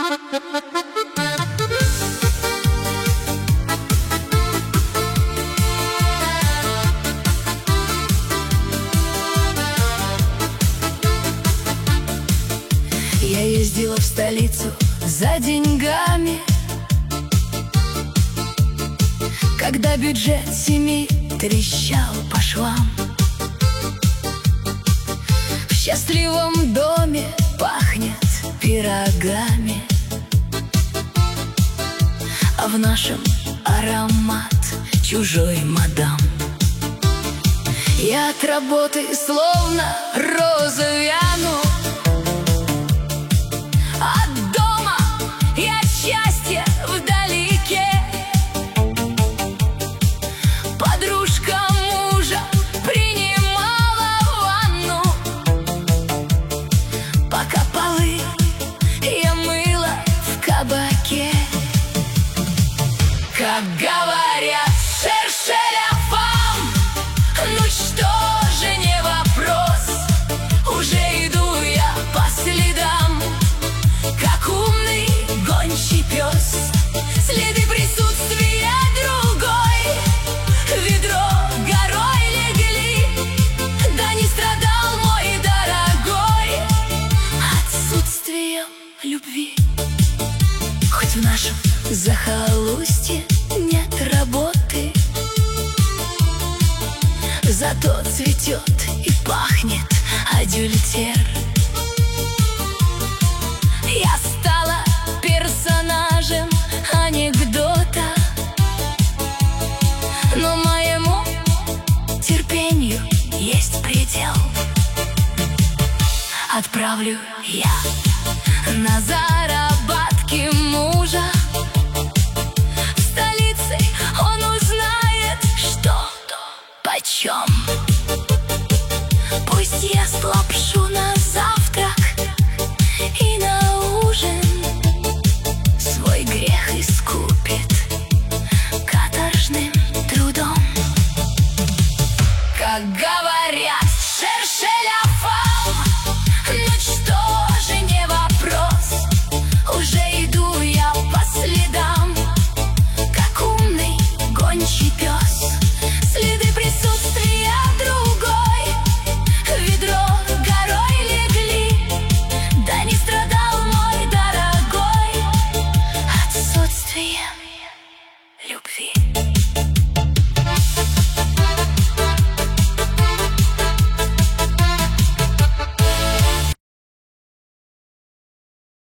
Я ездила в столицу за деньгами, когда бюджет семьи трещал по швам. В счастливом доме пахнет пирогами, а в нашем аромат чужой мадам. Я от работы словно роза вяну, от дома и от счастья вдалеке. Подружка мужа принимала ванну, пока полы я мыла в кабаке. Как говорят, шершеляфам, ну что же не вопрос, уже иду я по следам, как умный гончий пес. Следы присутствия другой в ведро горой легли, да не страдал мой дорогой отсутствием любви. Хоть в нашем захолустье нет работы, зато цветет и пахнет адюльтер. Я стала персонажем анекдота, но моему терпению есть предел. Отправлю я назад